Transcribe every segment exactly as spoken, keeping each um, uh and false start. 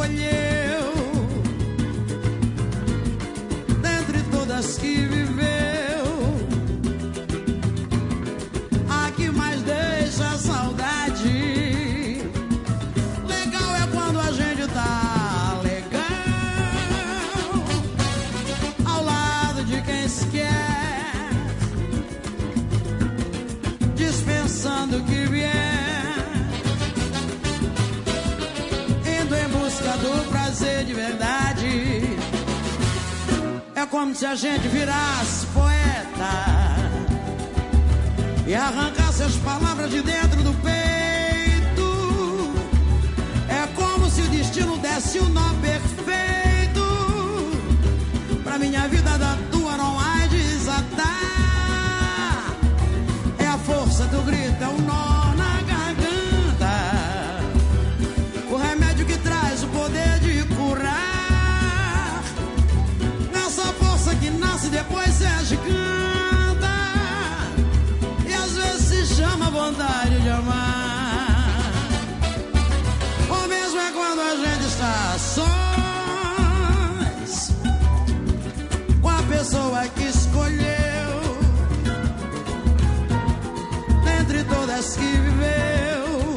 escolheu, dentre todas que viveu, a que mais deixa saudade. Legal é quando a gente tá legal, ao lado de quem se quer, dispensando o que vier, indo em busca do prazer de verdade. É como se a gente virasse poeta e arrancasse as palavras de dentro do peito. É como se o destino desse o nó perfeito pra minha vida, da tua não há de desatar. É a força do grito, é o nó na garganta, o remédio que traz o poder de curar. Nessa força que nasce depois se agiganta e às vezes se chama vontade de amar. Ou mesmo é quando a gente está sós, com a pessoa que escolheu, dentre todas que viveu,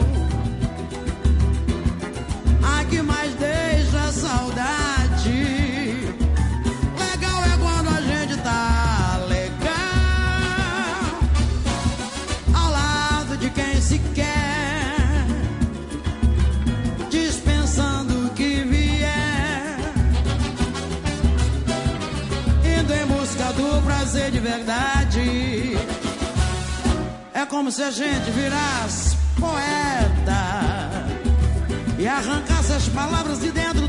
a que mais deixa saudade. Legal é quando a gente tá legal, ao lado de quem se quer, dispensando o que vier, indo em busca do prazer de verdade. É como se a gente virasse poeta e arrancasse as palavras de dentro